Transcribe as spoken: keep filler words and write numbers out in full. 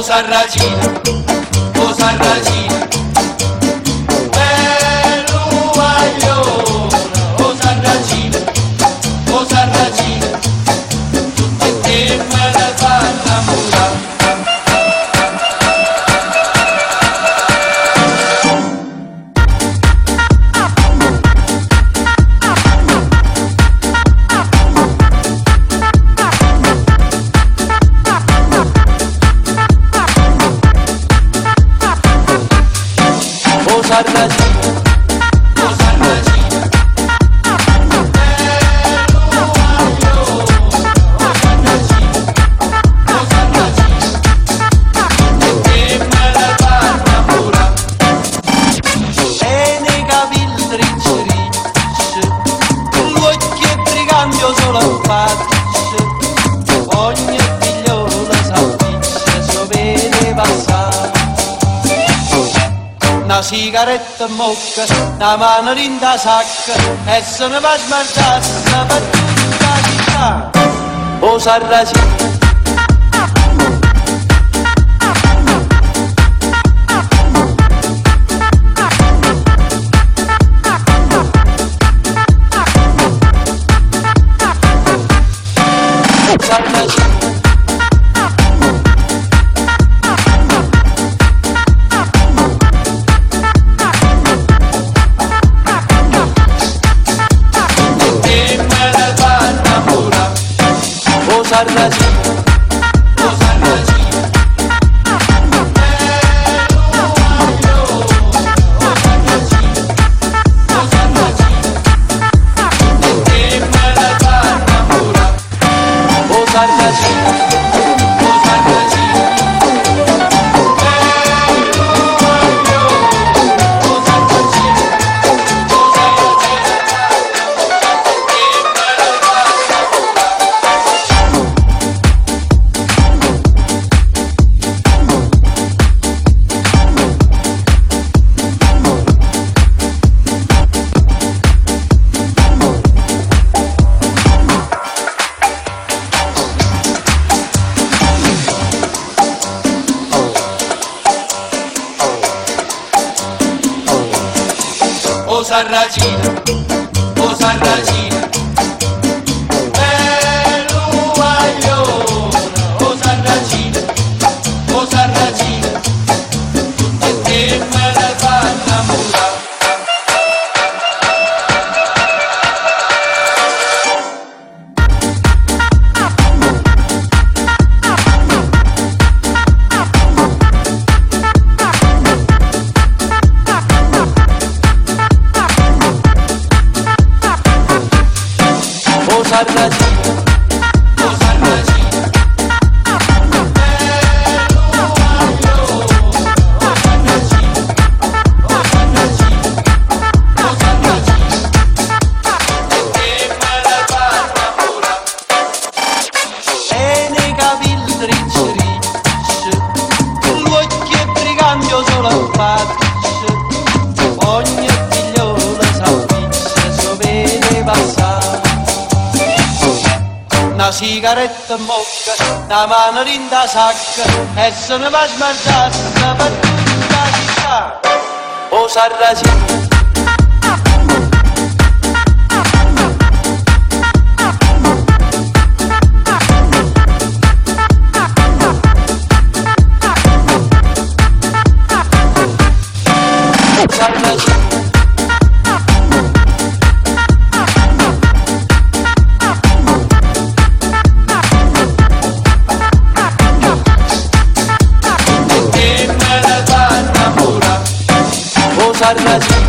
Sarracina, oh Sarracina, bello guaglione, oh Sarracina, oh Sarracina, tutte te me ne fanno innamorare. Sarracina, oh Sarracina, bello guaglione, oh Sarracina, oh Sarracina, tutte te me ne fanno innamorare. e nei capelli ricci ricci, l'occhio è brigante o solo faccia, ogni figliola s'avviccia, so vede passare. Una sigaretta in bocca, una mano in da sacca, e se ne va a smarcarsi per tutta la città. Oh Sarracina, Sarracina, oh Sarracina, Oh Sarracina, bello guaglione, oh Sarracina, oh Sarracina, tutte te me ne fanno innamorare. oh Sarracina, Oh Sarracina, bello guaglione, oh Sarracina, oh Sarracina, tutte te me ne fanno innamorare. Oh Sarracina, oh Sarracina, bello guaglione, oh Sarracina, oh Sarracina, tutte te me ne fanno innamorare. oh Sarracina, Oh Sarracina, bello guaglione, oh Sarracina, oh Sarracina, oh Sarracina, tutte te me ne fanno innamorare. e nei capelli ricci ricci, l'occhio è brigante o solo faccia, ogni figliola s'avviccia, so vede passare. Una sigaretta in bocca, una mano in da sacca, e se ne va a smarcarsi per tutta la città. Oh Sarracina, Sarracina, Tutte te me ne fanno innamorare. oh Sarracina.